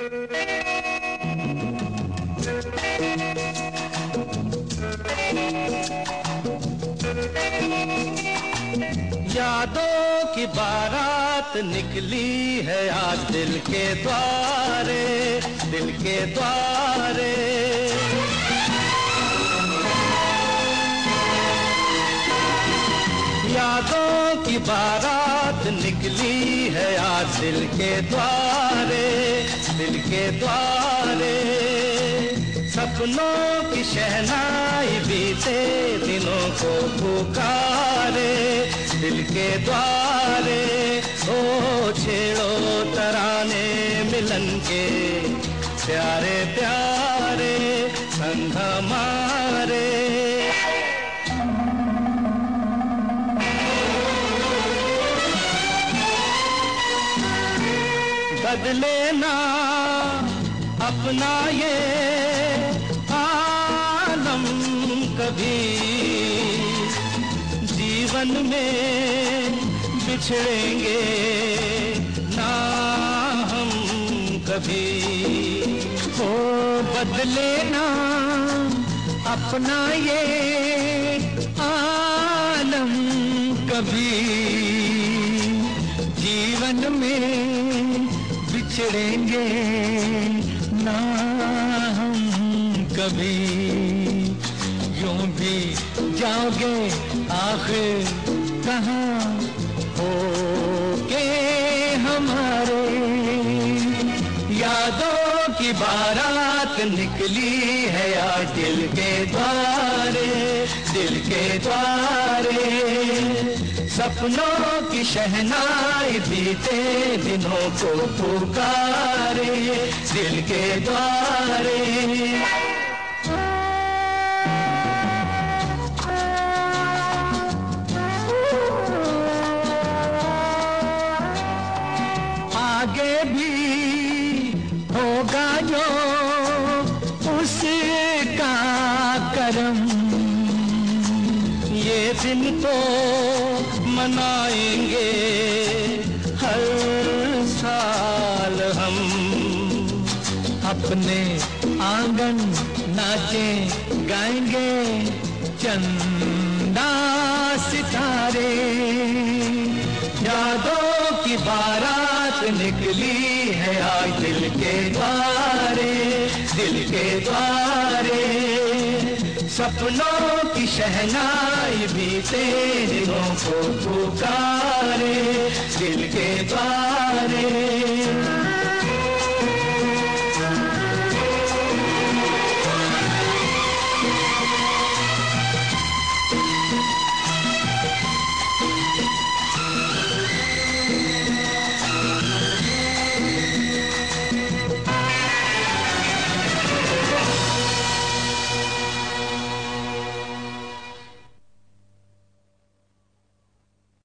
यादों की बारात निकली है आज दिल के द्वारे, दिल के द्वारे। यादों की बारात निकली है आज दिल के द्वारे, दिल के द्वारे। सपनों की शहनाई बीते दिनों को पुकारे, दिल के द्वारे। ओ छेड़ो तराने मिलन के प्यारे प्यारे संग हमारे। बदले ना अपना ये आलम कभी, जीवन में बिछड़ेंगे ना हम कभी। ओ बदले ना अपना ये आलम कभी, जीवन में बिछड़ेंगे ना हम कभी। यूं भी जाओगे आखिर कहाँ होके हमारे। यादों की बारात निकली है आज दिल के द्वारे, दिल के द्वारे। सपनों की शहनाई बीते दिनों को पुकारे, दिल के द्वारे। आगे भी होगा जो उसका करम, ये दिन तो मनाएंगे हर साल हम। अपने आंगन नाचे गाएंगे चंदा सितारे। यादों की बारात निकली है आज दिल के द्वारे, दिल के द्वारे। सपनों की शहनाई बीते दिनों को पुकारे, दिल के द्वारे।